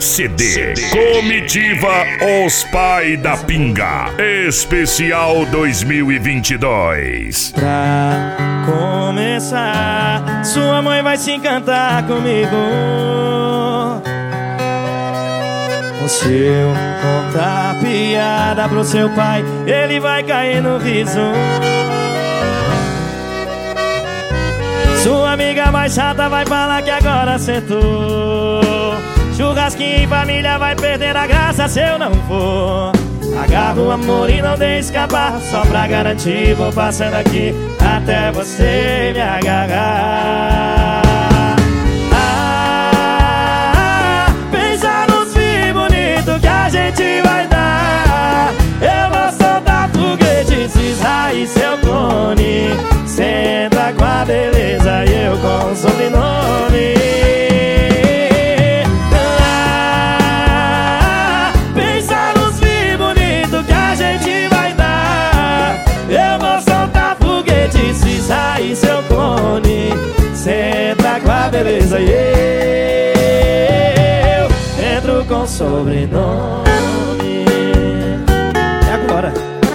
CD Comitiva Os Pai da Pinga Especial 2022. Pra começar, sua mãe vai se encantar comigo. Se eu contar piada pro seu pai, ele vai cair no riso. Sua amiga mais chata vai falar que agora acertou. Churrasquinho em família vai perder a graça se eu não for. Agarra o amor e não deixe escapar. Só pra garantir vou passando aqui até você me agarrar. Pensa nos filhos bonitos que a gente vai dar. Eu vou soltar foguete, cisar e seu clone. Senta com a beleza e eu com o sobrenome. Pensa nos filhos bonitos que a gente vai dar. Eu vou soltar foguete, cisar e seu clone. Senta com a beleza e eu entro com sobrenome. É agora.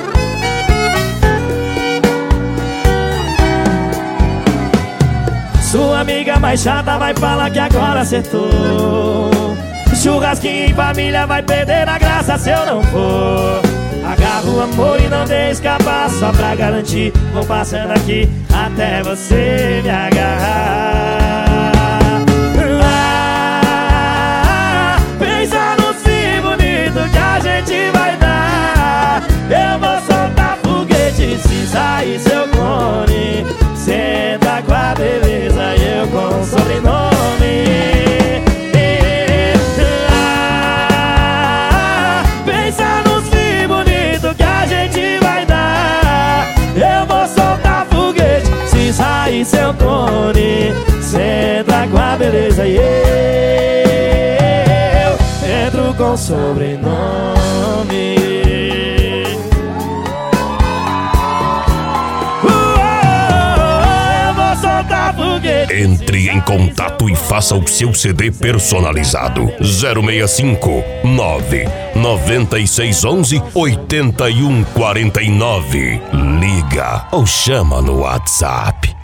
Sua amiga mais chata vai falar que agora acertou. Churrasquinho em família vai perder a graça se eu não for. Agarra o amor e não deixe escapar. Só pra garantir vou passando aqui até você me agarrar. Pensa nos filhos bonitos que a gente vai dar. Eu vou soltar foguete, cisar e seu clone. Senta com a beleza e eu com o sobrenome. Pensa nos filhos bonitos que a gente vai dar. Eu vou soltar foguete, cisar e seu clone. Senta com a beleza e eu entro com sobrenome. Entre em contato e faça o seu CD personalizado. 065 99611 8149. Liga ou chama no WhatsApp.